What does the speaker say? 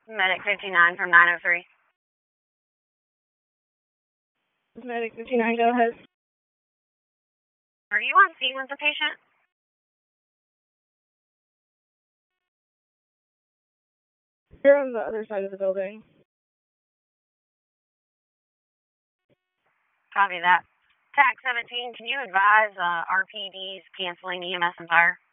Medic 59 from 903. Medic 59, go ahead. Are you on scene with the patient? You're on the other side of the building. Copy that. TAC 17, can you advise RPD's canceling EMS and fire?